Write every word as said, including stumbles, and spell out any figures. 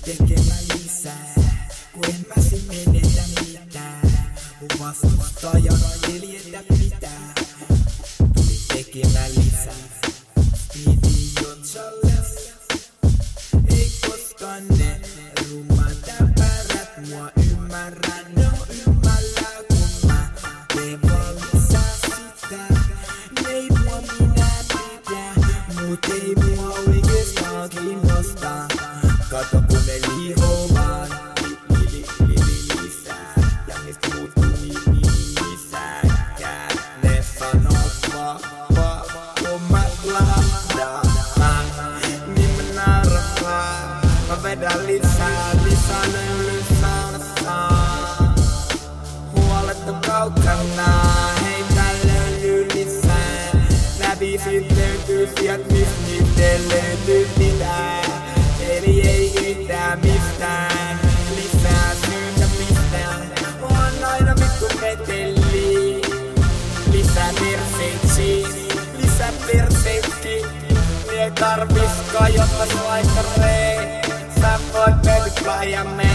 tekemään lisää, kun en mä sit menetä mitään. Mun vastustaja hiljetä pitää, tuli tekemään lisää. Speedy Gonzales, ei koskaan ne rummat äpärät mua ymmärrän. Ne on ymmällä kun mä teen vaan lisää sitä. Ne ei mua minä pidä, mut ei mua oikeastaan kiinnosta. Kato kun me lihomaan, li li li li lisää. Ja niistä muuttuu niin niin lisääkään. Ne sanoo vaan vaan kun mä lahdaan, niin mä naaraan. Mä vedän lisää, lisää löylysää saa. Huolet on kaukana, heitä löytyy lisää. Nää biisit löytyy sieltä mist niitä löytyy mitään. Eli ei yhtään mistään, lisää syytä mistään. Mä oon aina vittu meteli, lisää perseitsi, lisää perseitki. Mie tarvis kajottas vaikka ree, sä voit pelkää ja me